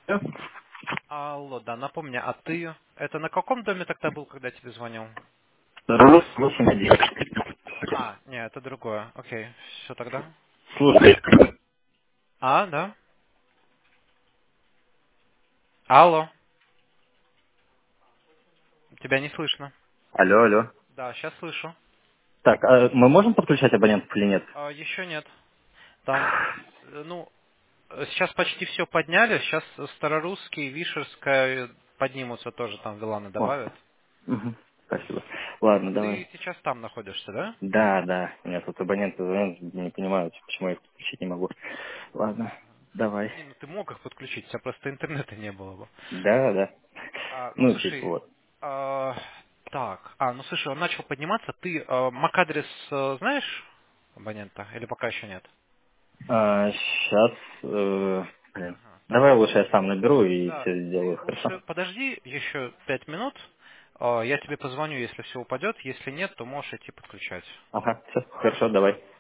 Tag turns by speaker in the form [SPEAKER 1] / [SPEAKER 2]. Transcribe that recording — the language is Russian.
[SPEAKER 1] Алло, да, напомни, а ты это на каком доме тогда был, когда я тебе звонил?
[SPEAKER 2] Рус 81.
[SPEAKER 1] А, не, это другое. Окей, все тогда.
[SPEAKER 2] Слушай.
[SPEAKER 1] А, да. Алло, тебя не слышно.
[SPEAKER 2] Алло, алло.
[SPEAKER 1] Да, сейчас слышу.
[SPEAKER 2] Так, а мы можем подключать абонентов или нет?
[SPEAKER 1] Еще нет. Там, сейчас почти все подняли. Сейчас Старорусский, Вишерская поднимутся тоже, там Виланы
[SPEAKER 2] О,
[SPEAKER 1] добавят.
[SPEAKER 2] мгм, спасибо.
[SPEAKER 1] Но
[SPEAKER 2] Ладно,
[SPEAKER 1] ты
[SPEAKER 2] давай.
[SPEAKER 1] сейчас там находишься, да?
[SPEAKER 2] Да, да. У меня тут абоненты звонят, не понимают, почему я их подключить не могу. Ладно, давай.
[SPEAKER 1] Не, ну ты мог их подключить, у тебя просто интернета не было бы.
[SPEAKER 2] Да, да.
[SPEAKER 1] Ну
[SPEAKER 2] Ну, типа,
[SPEAKER 1] слушай,
[SPEAKER 2] вот.
[SPEAKER 1] а, так, ну слушай, он начал подниматься. Ты MAC-адрес знаешь абонента или пока еще нет?
[SPEAKER 2] Сейчас, блин.
[SPEAKER 1] Ага, так,
[SPEAKER 2] Давай лучше я сам наберу и
[SPEAKER 1] да,
[SPEAKER 2] все сделаю,
[SPEAKER 1] ты
[SPEAKER 2] хорошо?
[SPEAKER 1] лучше подожди еще 5 минут. Я тебе позвоню, если все упадет. Если нет, то можешь идти подключать.
[SPEAKER 2] Ага, все, хорошо, давай.